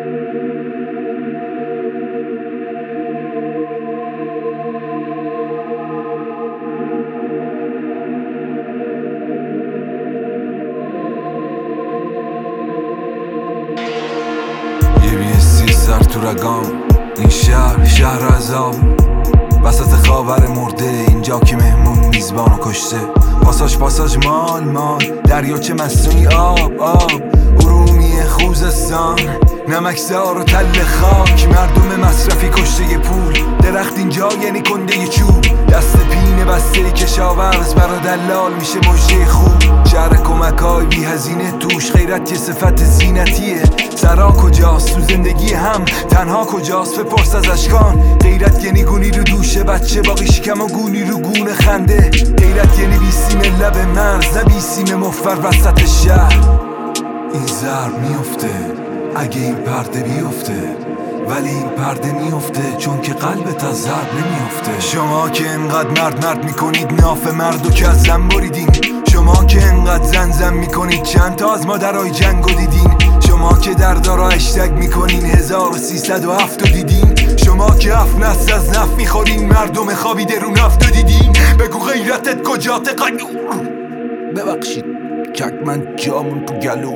سر تو رگام این شهر عذاب وسط خاور مرده، اینجا که مهمون میزبانو کشته. پاساژ مال دریاچه مصنوعی آب ارومیه خوزستان، نمکزار و تل خاک، مردم مصرفی کشته پول، درخت اینجا یعنی کنده چوب، دست پینه بسته کشاورز برا دلال میشه مجده خوب. شهر کمکای بی هزینه توش خیرت یه صفت زینتیه. سرا کجاست تو زندگی هم تنها کجاست بپرس از اشکان. غیرت یعنی گونی رو دوشه بچه باقی شکم و گونی رو گونه خنده. غیرت یعنی بیسیم لب مرز نه بیسیم مفر وسط شهر. این ضرب میفته اگه این پرده بیفته، ولی این پرده میفته چون که قلبت از ضرب نمیفته. شما که انقدر مرد میکنید ناف مردو که از زن بریدین، شما که انقدر زن میکنید چند تا از مادرای جنگو دیدین، شما که دردارا اشتگ میکنین 1307 دیدین، شما که 7 نسل از نفت میخورین مردم خوابیده رو نفت دیدین. بگو غیرتت کجاته قیور؟ ببخشید چک من جامون تو گلو.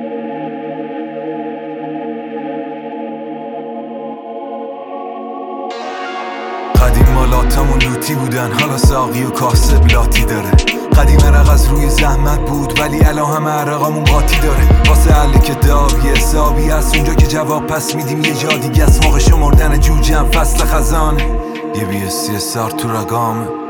قدیم مالاتمون لوتی بودن، حالا ساقی و کاسب لاتی داره. قدیم عرق از روی زحمت بود ولی الان همه عرقامون قاطی داره. واسه حل کتاب یه حسابی هست اونجا که جواب پس میدیم یه جا دیگه است. موقع شمردن جوجم فصل خزان، یه BSC سر تو رگام.